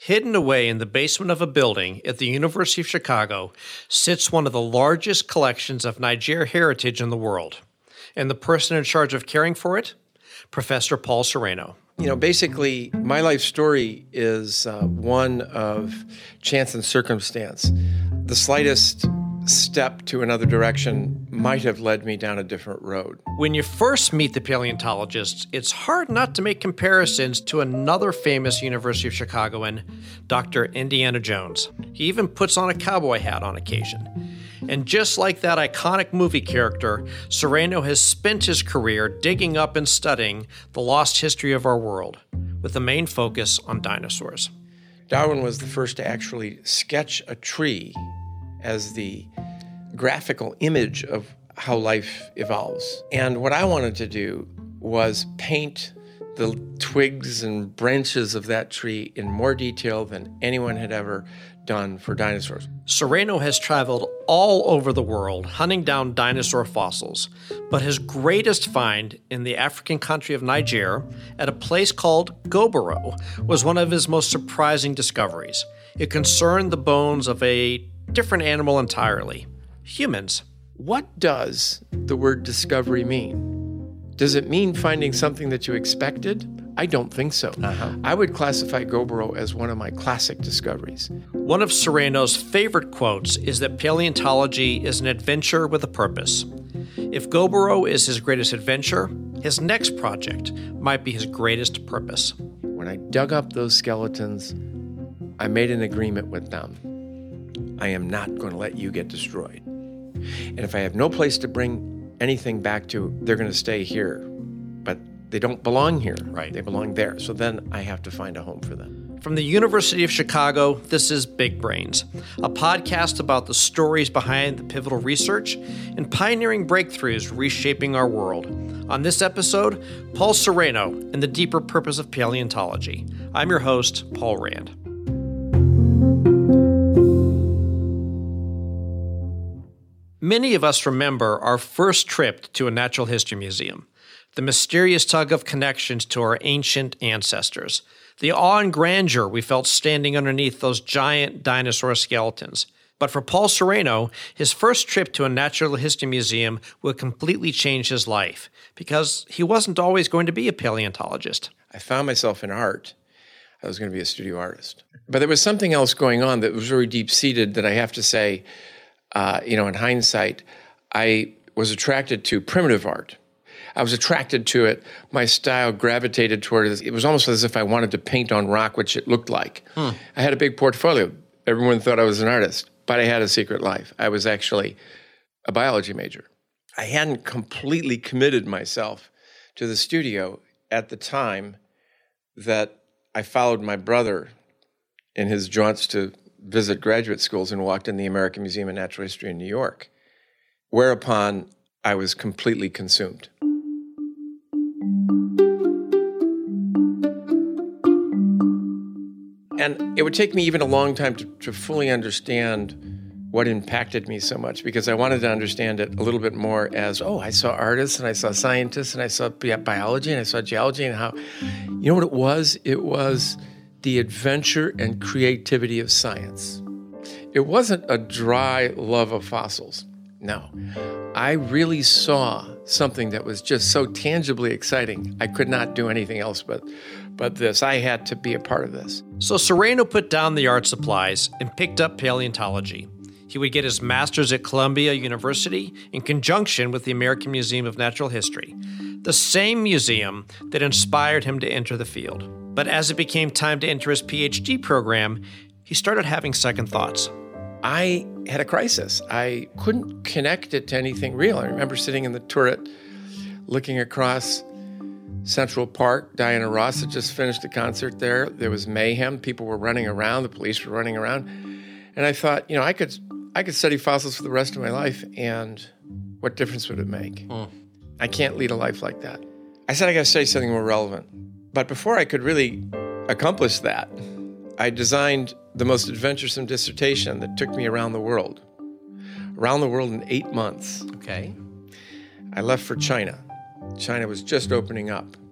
Hidden away in the basement of a building at the University of Chicago sits one of the largest collections of Niger heritage in the world. And the person in charge of caring for it? Professor Paul Sereno. Basically, my life story is one of chance and circumstance. The slightest step to another direction might have led me down a different road. When you first meet the paleontologist, it's hard not to make comparisons to another famous University of Chicagoan, Dr. Indiana Jones. He even puts on a cowboy hat on occasion. And just like that iconic movie character, Sereno has spent his career digging up and studying the lost history of our world, with the main focus on dinosaurs. Darwin was the first to actually sketch a tree as the graphical image of how life evolves. And what I wanted to do was paint the twigs and branches of that tree in more detail than anyone had ever done for dinosaurs. Sereno has traveled all over the world hunting down dinosaur fossils, but his greatest find in the African country of Niger at a place called Goboro was one of his most surprising discoveries. It concerned the bones of a different animal entirely, humans. What does the word discovery mean? Does it mean finding something that you expected? I don't think so. I would classify Goboro as one of my classic discoveries. One of Sereno's favorite quotes is that paleontology is an adventure with a purpose. If Goboro is his greatest adventure, his next project might be his greatest purpose. When I dug up those skeletons, I made an agreement with them. I am not going to let you get destroyed. And if I have no place to bring anything back to, they're going to stay here. But they don't belong here. Right. They belong there. So then I have to find a home for them. From the University of Chicago, this is Big Brains, a podcast about the stories behind the pivotal research and pioneering breakthroughs reshaping our world. On this episode, Paul Sereno and the deeper purpose of paleontology. I'm your host, Paul Rand. Many of us remember our first trip to a natural history museum, the mysterious tug of connections to our ancient ancestors, the awe and grandeur we felt standing underneath those giant dinosaur skeletons. But for Paul Sereno, his first trip to a natural history museum would completely change his life, because he wasn't always going to be a paleontologist. I found myself in art. I was going to be a studio artist. But there was something else going on that was very deep-seated that I have to say, in hindsight, I was attracted to primitive art. I was attracted to it. My style gravitated toward it. It was almost as if I wanted to paint on rock, which it looked like. I had a big portfolio. Everyone thought I was an artist, but I had a secret life. I was actually a biology major. I hadn't completely committed myself to the studio at the time that I followed my brother in his jaunts to visit graduate schools and walked in the American Museum of Natural History in New York, whereupon I was completely consumed. And it would take me even a long time to fully understand what impacted me so much, because I wanted to understand it a little bit more as, I saw artists and I saw scientists and I saw biology and I saw geology and how, you know what it was? It was the adventure and creativity of science. It wasn't a dry love of fossils. No. I really saw something that was just so tangibly exciting. I could not do anything else but this. I had to be a part of this. So Sereno put down the art supplies and picked up paleontology. He would get his master's at Columbia University in conjunction with the American Museum of Natural History, the same museum that inspired him to enter the field. But as it became time to enter his PhD program, he started having second thoughts. I had a crisis. I couldn't connect it to anything real. I remember sitting in the turret, looking across Central Park. Diana Ross had just finished a concert there. There was mayhem. People were running around. The police were running around. And I thought, I could study fossils for the rest of my life, and what difference would it make? I can't lead a life like that. I said I got to study something more relevant. But before I could really accomplish that, I designed the most adventuresome dissertation that took me around the world. Around the world in 8 months. Okay. I left for China. China was just opening up.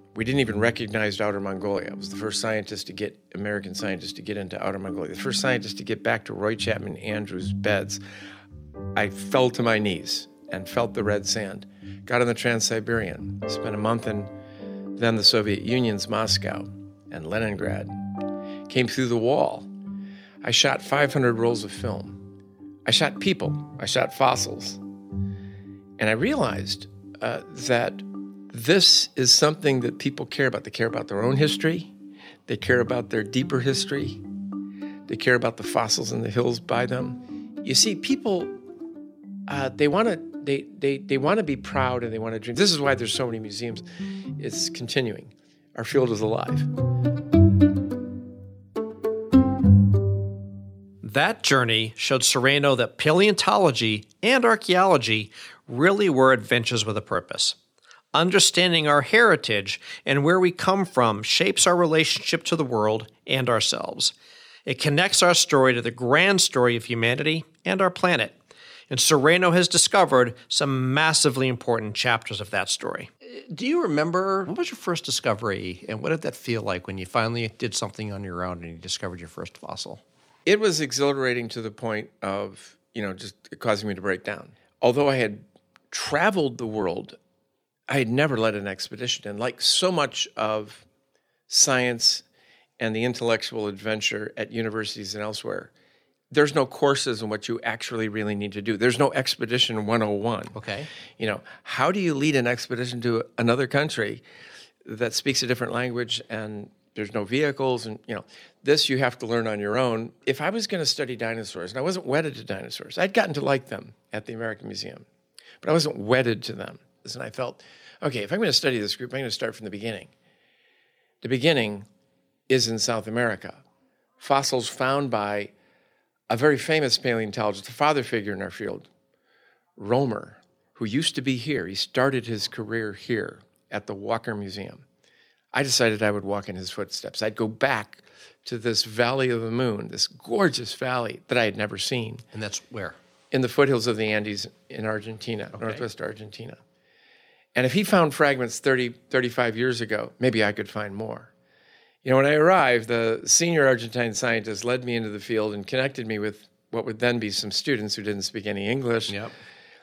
We didn't even recognize Outer Mongolia. I was the first American scientist to get into Outer Mongolia, the first scientist to get back to Roy Chapman Andrews' beds. I fell to my knees and felt the red sand. Got on the Trans-Siberian, spent a month in then the Soviet Union's Moscow and Leningrad. Came through the wall. I shot 500 rolls of film. I shot people. I shot fossils. And I realized that this is something that people care about. They care about their own history. They care about their deeper history. They care about the fossils in the hills by them. You see, people, they want to be proud and they want to dream. This is why there's so many museums. It's continuing. Our field is alive. That journey showed Sereno that paleontology and archaeology really were adventures with a purpose. Understanding our heritage and where we come from shapes our relationship to the world and ourselves. It connects our story to the grand story of humanity and our planet. And Sereno has discovered some massively important chapters of that story. Do you remember, what was your first discovery, and what did that feel like when you finally did something on your own and you discovered your first fossil? It was exhilarating to the point of, just causing me to break down. Although I had traveled the world, I had never led an expedition. And like so much of science and the intellectual adventure at universities and elsewhere, there's no courses in what you actually really need to do. There's no Expedition 101. Okay. How do you lead an expedition to another country that speaks a different language and there's no vehicles? And, this you have to learn on your own. If I was going to study dinosaurs, and I wasn't wedded to dinosaurs, I'd gotten to like them at the American Museum, but I wasn't wedded to them. And I felt, okay, if I'm going to study this group, I'm going to start from the beginning. The beginning is in South America. Fossils found by a very famous paleontologist, a father figure in our field, Romer, who used to be here. He started his career here at the Walker Museum. I decided I would walk in his footsteps. I'd go back to this Valley of the Moon, this gorgeous valley that I had never seen. And that's where? In the foothills of the Andes in Argentina, northwest Argentina. And if he found fragments 30, 35 years ago, maybe I could find more. When I arrived, the senior Argentine scientist led me into the field and connected me with what would then be some students who didn't speak any English. Yep.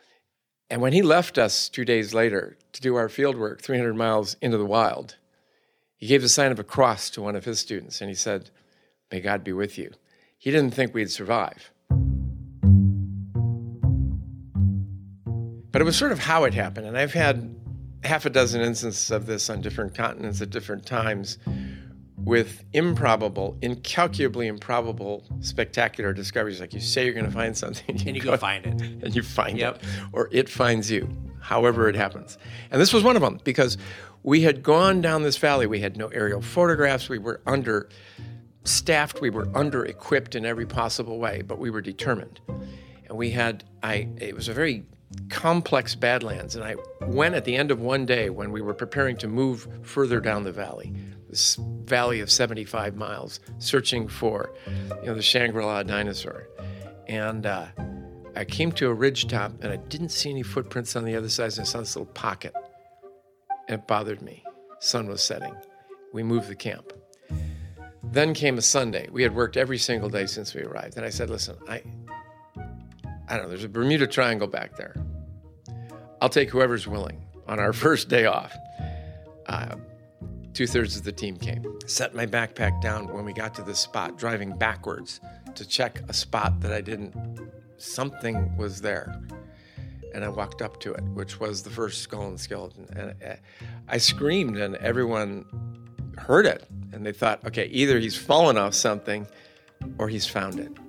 And when he left us 2 days later to do our field work 300 miles into the wild, he gave the sign of a cross to one of his students, and he said, "May God be with you." He didn't think we'd survive. But it was sort of how it happened, and I've had half a dozen instances of this on different continents at different times with incalculably improbable, spectacular discoveries. Like you say you're going to find something. And you go find it. And you find it. Or it finds you, however it happens. And this was one of them, because we had gone down this valley. We had no aerial photographs. We were understaffed. We were under-equipped in every possible way, but we were determined. And it was a very complex Badlands. And I went at the end of one day when we were preparing to move further down the valley, this valley of 75 miles, searching for, the Shangri-La dinosaur. And I came to a ridge top, and I didn't see any footprints on the other side. And I saw this little pocket, and it bothered me. Sun was setting. We moved the camp. Then came a Sunday. We had worked every single day since we arrived. And I said, listen, I don't know, there's a Bermuda Triangle back there. I'll take whoever's willing on our first day off. 2/3 of the team came. Set my backpack down when we got to this spot, driving backwards to check a spot that something was there. And I walked up to it, which was the first skull and skeleton. And I screamed, and everyone heard it. And they thought, okay, either he's fallen off something or he's found it.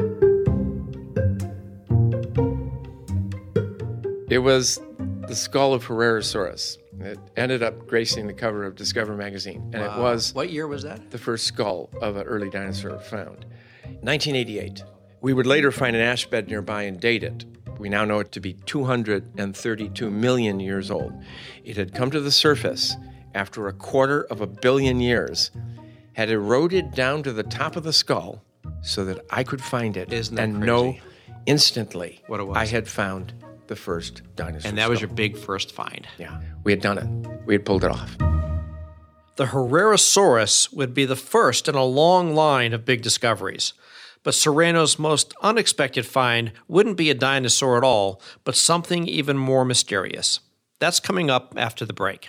It was the skull of Herrerasaurus. It ended up gracing the cover of Discover magazine. And It was... What year was that? The first skull of an early dinosaur found. 1988. We would later find an ash bed nearby and date it. We now know it to be 232 million years old. It had come to the surface after 250 million years, had eroded down to the top of the skull so that I could find it. Isn't that and crazy? know instantly what it was. I had found the first dinosaur And that was skull. your big first find. Yeah, we had done it. We had pulled it off. the Herrerasaurus would be the first in a long line of big discoveries. But Serrano's most unexpected find wouldn't be a dinosaur at all, but something even more mysterious. That's coming up after the break.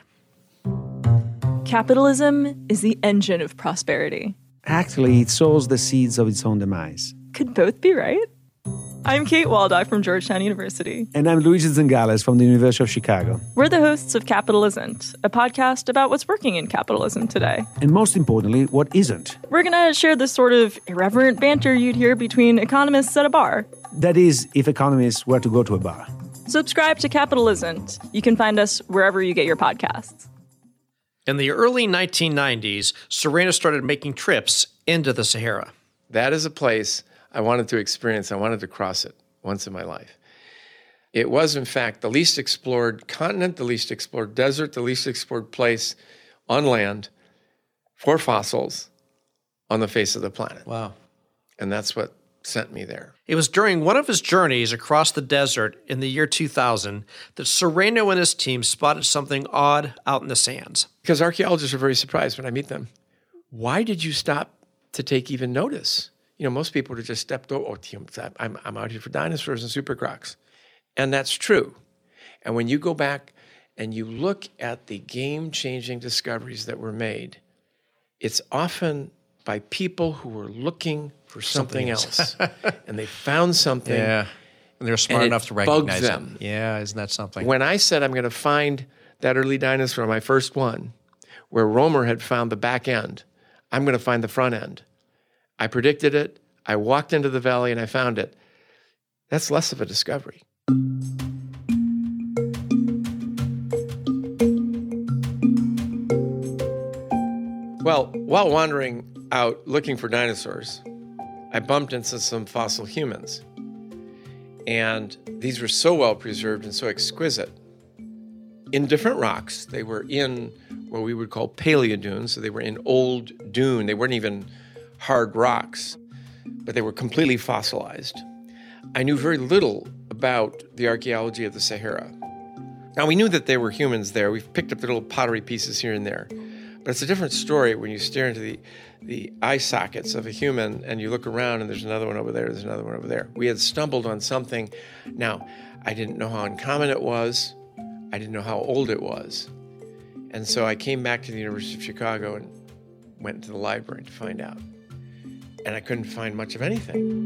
Capitalism is the engine of prosperity. Actually, it sows the seeds of its own demise. Could both be right? I'm Kate Waldock from Georgetown University. And I'm Luigi Zingales from the University of Chicago. We're the hosts of Capitalism, a podcast about what's working in capitalism today. And most importantly, what isn't. We're going to share the sort of irreverent banter you'd hear between economists at a bar. That is, if economists were to go to a bar. Subscribe to Capitalism. You can find us wherever you get your podcasts. In the early 1990s, Serrano started making trips into the Sahara. That is a place I wanted to experience. I wanted to cross it once in my life. It was, in fact, the least explored continent, the least explored desert, the least explored place on land for fossils on the face of the planet. Wow. And that's what sent me there. It was during one of his journeys across the desert in the year 2000 that Serrano and his team spotted something odd out in the sands. Because archaeologists are very surprised when I meet them. Why did you stop to take even notice? You know, most people would have just stepped over, I'm out here for dinosaurs and super crocs. And that's true. And when you go back and you look at the game-changing discoveries that were made, it's often by people who were looking for something else. And they found something. Yeah. And they're smart enough to recognize them. Yeah, isn't that something? When I said I'm going to find that early dinosaur, my first one, where Romer had found the back end, I'm going to find the front end. I predicted it, I walked into the valley and I found it. That's less of a discovery. Well, while wandering out looking for dinosaurs, I bumped into some fossil humans. And these were so well preserved and so exquisite. In different rocks, they were in what we would call paleodunes, so they were in old dune. They weren't even hard rocks, but they were completely fossilized. I knew very little about the archaeology of the Sahara. Now, we knew that there were humans there. We've picked up the little pottery pieces here and there. But it's a different story when you stare into the eye sockets of a human and you look around and there's another one over there, there's another one over there. We had stumbled on something. Now, I didn't know how uncommon it was. I didn't know how old it was. And so I came back to the University of Chicago and went to the library to find out. And I couldn't find much of anything.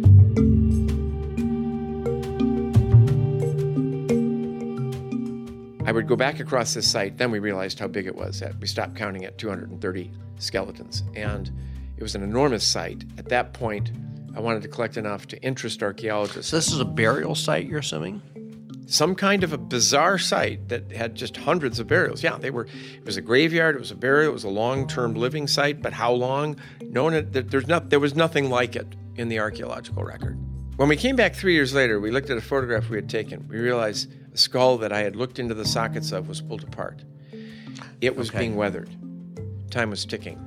I would go back across this site, then we realized how big it was. We stopped counting at 230 skeletons. And it was an enormous site. At that point, I wanted to collect enough to interest archaeologists. So this is a burial site, you're assuming? Some kind of a bizarre site that had just hundreds of burials. Yeah, it was a graveyard, it was a burial, it was a long-term living site, but how long? There was nothing like it in the archaeological record. When we came back 3 years later, we looked at a photograph we had taken. We realized the skull that I had looked into the sockets of was pulled apart. It was being weathered. Time was ticking.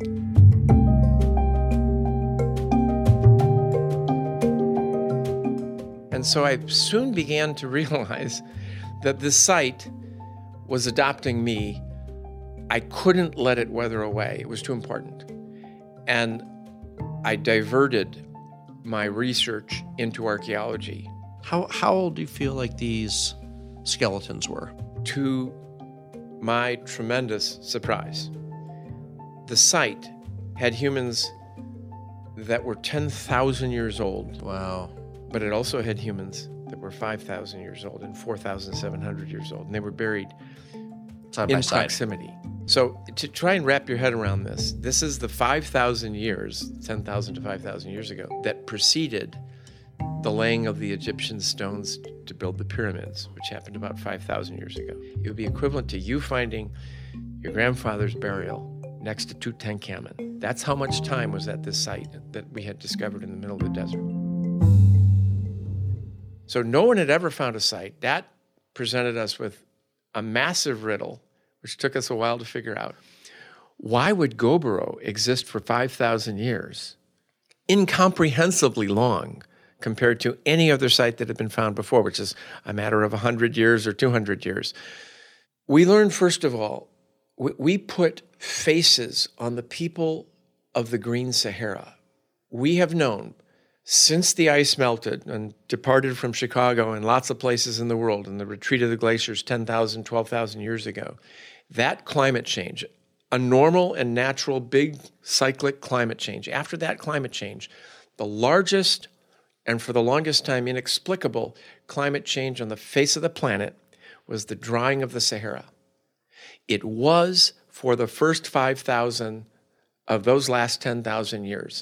And so I soon began to realize that this site was adopting me. I couldn't let it weather away. It was too important. And I diverted my research into archaeology. How old do you feel like these skeletons were? To my tremendous surprise, the site had humans that were 10,000 years old. Wow. But it also had humans that were 5,000 years old and 4,700 years old, and they were buried Side by in side. proximity. So to try and wrap your head around this is the 5,000 years, 10,000 to 5,000 years ago, that preceded the laying of the Egyptian stones to build the pyramids, which happened about 5,000 years ago. It would be equivalent to you finding your grandfather's burial next to Tutankhamun. That's how much time was at this site that we had discovered in the middle of the desert. So no one had ever found a site. That presented us with a massive riddle, which took us a while to figure out. Why would Gobero exist for 5,000 years? Incomprehensibly long compared to any other site that had been found before, which is a matter of 100 years or 200 years. We learned, first of all, we put faces on the people of the Green Sahara. We have known since the ice melted and departed from Chicago and lots of places in the world, and the retreat of the glaciers 10,000, 12,000 years ago, that climate change, a normal and natural big cyclic climate change. After that climate change, the largest and for the longest time inexplicable climate change on the face of the planet was the drying of the Sahara. It was, for the first 5,000 of those last 10,000 years,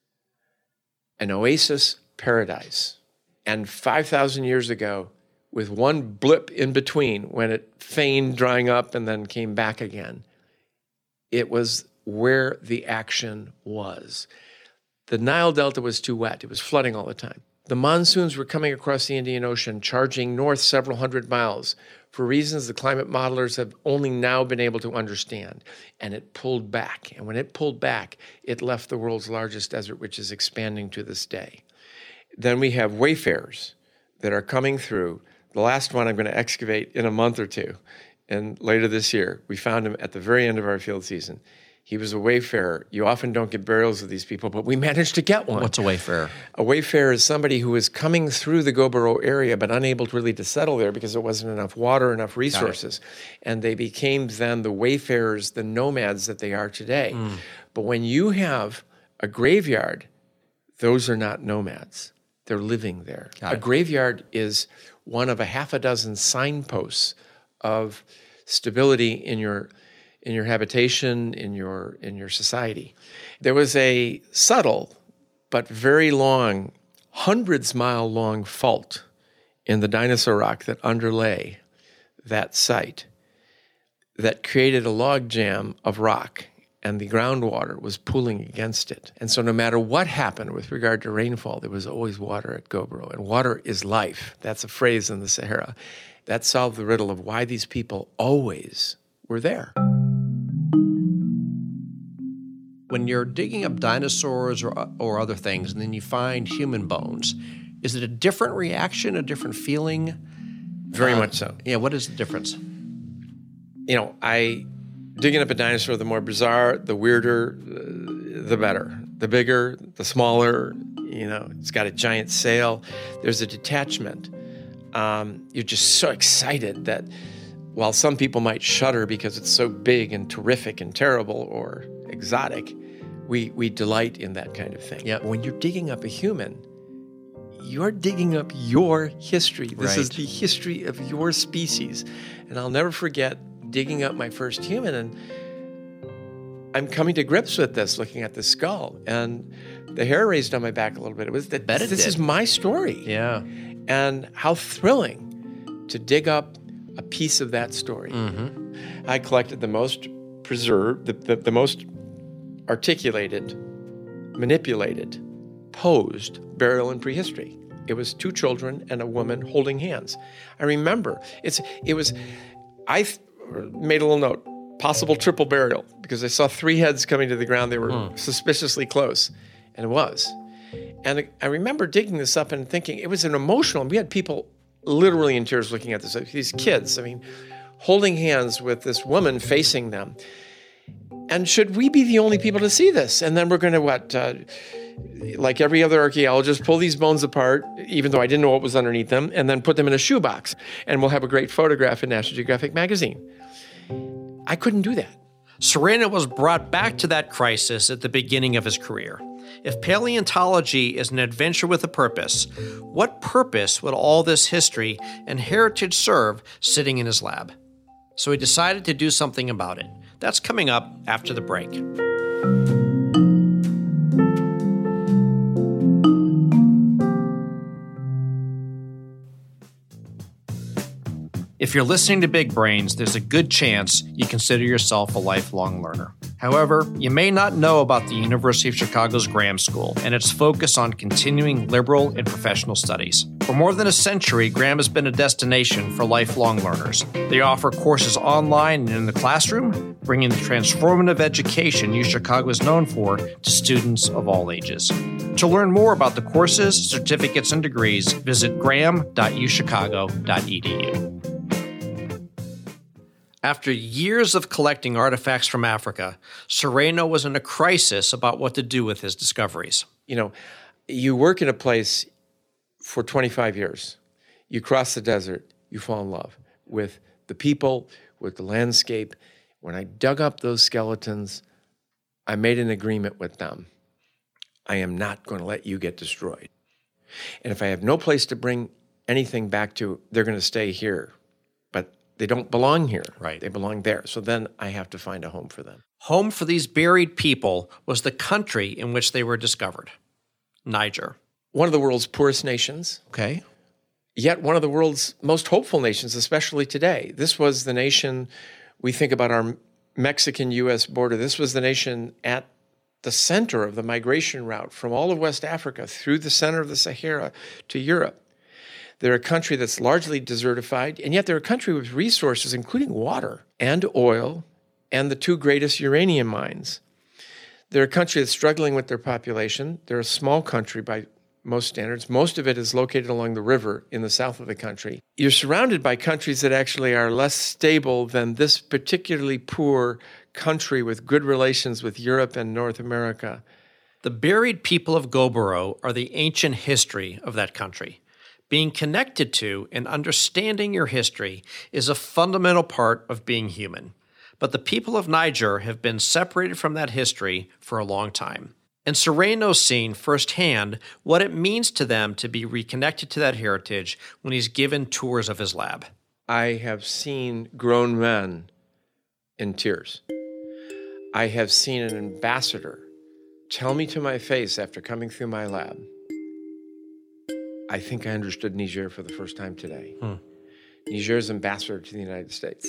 an oasis paradise. And 5,000 years ago, with one blip in between when it feigned drying up and then came back again, it was where the action was. The Nile Delta was too wet. It was flooding all the time. The monsoons were coming across the Indian Ocean, charging north several hundred miles for reasons the climate modelers have only now been able to understand. And it pulled back. And when it pulled back, it left the world's largest desert, which is expanding to this day. Then we have wayfarers that are coming through. The last one I'm going to excavate in a month or two. And later this year, we found him at the very end of our field season. He was a wayfarer. You often don't get burials of these people, but we managed to get one. What's a wayfarer? A wayfarer is somebody who was coming through the Gobero area but unable really to settle there because there wasn't enough water, enough resources. And they became then the wayfarers, the nomads that they are today. But when you have a graveyard, those are not nomads. They're living there. A graveyard is one of a half a dozen signposts of stability in your habitation, in your society. There was a subtle but very long, hundreds-mile long fault in the dinosaur rock that underlay that site that created a log jam of rock, and the groundwater was pooling against it. And so no matter what happened with regard to rainfall, there was always water at Gobero. And water is life. That's a phrase in the Sahara. That solved the riddle of why these people always were there. When you're digging up dinosaurs or other things, and then you find human bones, is it a different reaction, a different feeling? Very much so. Yeah, what is the difference? Digging up a dinosaur, the more bizarre, the weirder, the better. The bigger, the smaller, it's got a giant sail. There's a detachment. You're just so excited that while some people might shudder because it's so big and terrific and terrible or exotic, we delight in that kind of thing. Yep. When you're digging up a human, you're digging up your history. This is the history of your species. And I'll never forget digging up my first human, and I'm coming to grips with this, looking at the skull, and the hair raised on my back a little bit. It was that this is my story. Yeah. And how thrilling to dig up a piece of that story. Mm-hmm. I collected the most preserved, the most articulated, manipulated, posed burial in prehistory. It was two children and a woman holding hands. I remember I made a little note, possible triple burial, because I saw three heads coming to the ground. They were suspiciously close, and it was. And I remember digging this up and thinking it was an emotional, we had people literally in tears looking at this, these kids, holding hands with this woman facing them. And should we be the only people to see this? And then we're going to, like every other archaeologist, pull these bones apart, even though I didn't know what was underneath them, and then put them in a shoebox. And we'll have a great photograph in National Geographic magazine. I couldn't do that. Serena was brought back to that crisis at the beginning of his career. If paleontology is an adventure with a purpose, what purpose would all this history and heritage serve sitting in his lab? So he decided to do something about it. That's coming up after the break. If you're listening to Big Brains, there's a good chance you consider yourself a lifelong learner. However, you may not know about the University of Chicago's Graham School and its focus on continuing liberal and professional studies. For more than a century, Graham has been a destination for lifelong learners. They offer courses online and in the classroom, bringing the transformative education UChicago is known for to students of all ages. To learn more about the courses, certificates, and degrees, visit graham.uchicago.edu. After years of collecting artifacts from Africa, Sereno was in a crisis about what to do with his discoveries. You know, you work in a place for 25 years. You cross the desert, you fall in love with the people, with the landscape. When I dug up those skeletons, I made an agreement with them. I am not going to let you get destroyed. And if I have no place to bring anything back to, they're going to stay here. But they don't belong here. Right. They belong there. So then I have to find a home for them. Home for these buried people was the country in which they were discovered, Niger. One of the world's poorest nations, Okay. yet one of the world's most hopeful nations, especially today. This was the nation, we think about our Mexican-U.S. border, this was the nation at the center of the migration route from all of West Africa through the center of the Sahara to Europe. They're a country that's largely desertified, and yet they're a country with resources, including water and oil and the two greatest uranium mines. They're a country that's struggling with their population. They're a small country by most standards. Most of it is located along the river in the south of the country. You're surrounded by countries that actually are less stable than this particularly poor country with good relations with Europe and North America. The buried people of Goboro are the ancient history of that country. Being connected to and understanding your history is a fundamental part of being human. But the people of Niger have been separated from that history for a long time. And Sereno's seen firsthand what it means to them to be reconnected to that heritage when he's given tours of his lab. I have seen grown men in tears. I have seen an ambassador tell me to my face after coming through my lab, I think I understood Niger for the first time today. Niger's ambassador to the United States.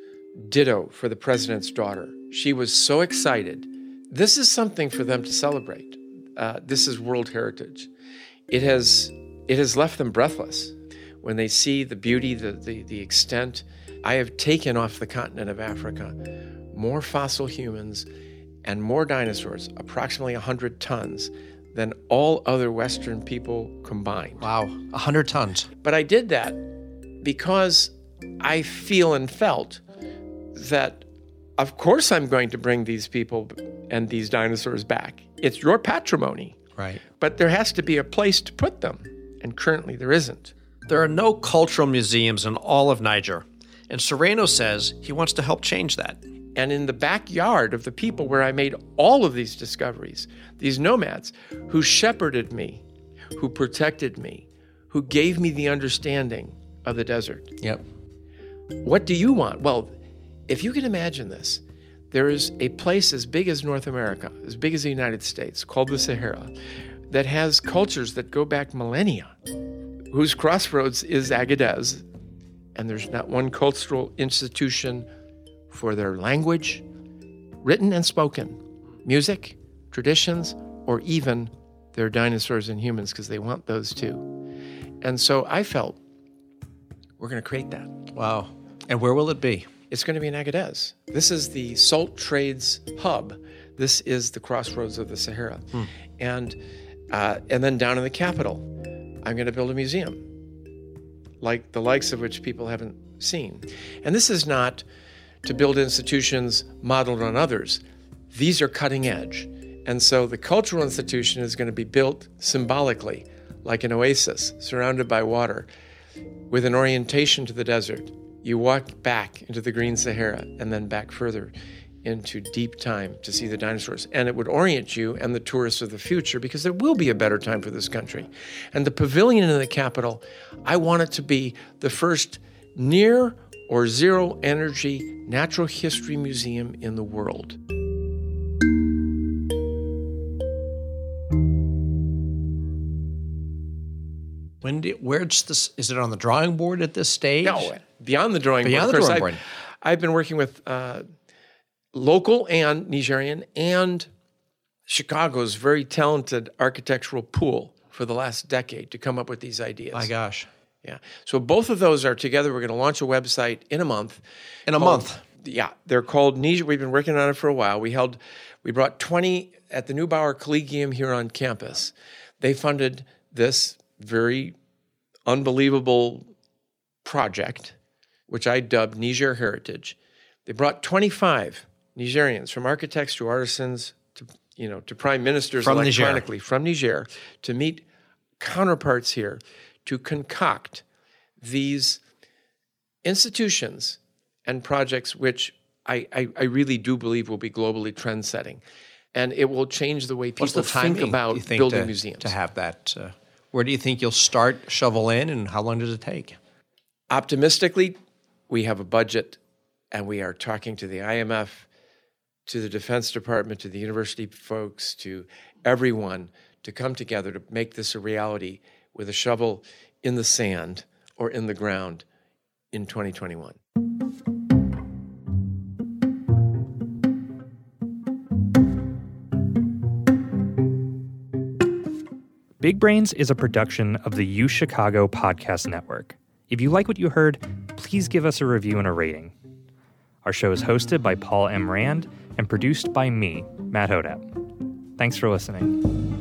Ditto for the president's daughter. She was so excited. This is something for them to celebrate. This is World Heritage. It has left them breathless when they see the beauty, the extent. I have taken off the continent of Africa more fossil humans and more dinosaurs, approximately 100 tons, than all other Western people combined. Wow, 100 tons. But I did that because I feel and felt that, of course, I'm going to bring these people and these dinosaurs back. It's your patrimony. Right. But there has to be a place to put them, and currently there isn't. There are no cultural museums in all of Niger, and Sereno says he wants to help change that. And in the backyard of the people where I made all of these discoveries, these nomads who shepherded me, who protected me, who gave me the understanding of the desert. Yep. What do you want? Well, if you can imagine this, there is a place as big as North America, as big as the United States, called the Sahara, that has cultures that go back millennia, whose crossroads is Agadez, and there's not one cultural institution for their language, written and spoken, music, traditions, or even their dinosaurs and humans, because they want those too. And so I felt, we're going to create that. Wow. And where will it be? It's going to be in Agadez. This is the salt trades hub. This is the crossroads of the Sahara. And then down in the capital, I'm going to build a museum, like the likes of which people haven't seen. And this is not to build institutions modeled on others. These are cutting edge. And so the cultural institution is going to be built symbolically, like an oasis surrounded by water, with an orientation to the desert. You walk back into the green Sahara and then back further into deep time to see the dinosaurs. And it would orient you and the tourists of the future, because there will be a better time for this country. And the pavilion in the capital, I want it to be the first near or zero energy natural history museum in the world. Where's this? Is it on the drawing board at this stage? No, beyond the drawing board. Beyond the drawing board. I've been working with local and Nigerian and Chicago's very talented architectural pool for the last decade to come up with these ideas. My gosh. Yeah. So both of those are together. We're going to launch a website in a month. Yeah. They're called Niger. We've been working on it for a while. We brought 20 at the Neubauer Collegium here on campus. They funded this very unbelievable project, which I dubbed Niger Heritage. They brought 25 Nigerians, from architects to artisans to prime ministers from electronically from Niger, to meet counterparts here, to concoct these institutions and projects which I really do believe will be globally trend-setting. And it will change the way people think about building museums. To have that, where do you think you'll start, shovel in, and how long does it take? Optimistically, we have a budget, and we are talking to the IMF, to the Defense Department, to the university folks, to everyone to come together to make this a reality with a shovel in the sand or in the ground in 2021. Big Brains is a production of the UChicago Podcast Network. If you like what you heard, please give us a review and a rating. Our show is hosted by Paul M. Rand and produced by me, Matt Hodapp. Thanks for listening.